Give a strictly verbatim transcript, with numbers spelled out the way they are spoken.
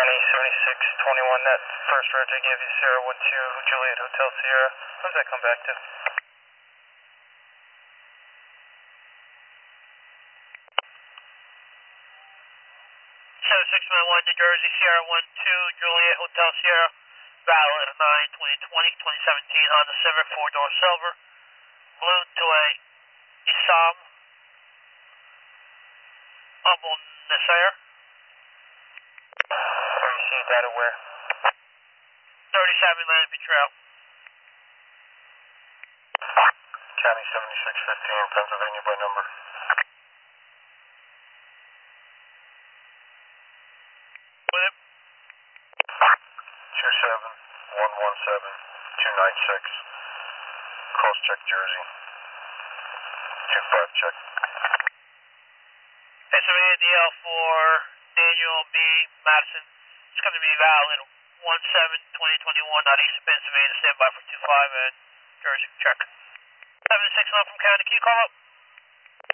County seventy-six twenty-one, that first route I gave you, Sierra one two, Juliet Hotel Sierra. What does that come back to? seven six nine one, New Jersey, Sierra one two, Juliet Hotel Sierra. Valid nine twenty twenty, twenty seventeen Honda Civic, four-door silver. Blue to a Isam Abu Nasser. Where you see data where? thirty-seven Lansby Trail. County seventy-six fifteen, Pennsylvania by number. With it. two seven one one seven two nine six. Cross check Jersey. two five check. Pennsylvania D L for Daniel B. Madison. It's going to be valid one seven twenty twenty-one, not east of Pennsylvania. Stand by for two five and Jersey. Check. seven six one from County. Can you call up?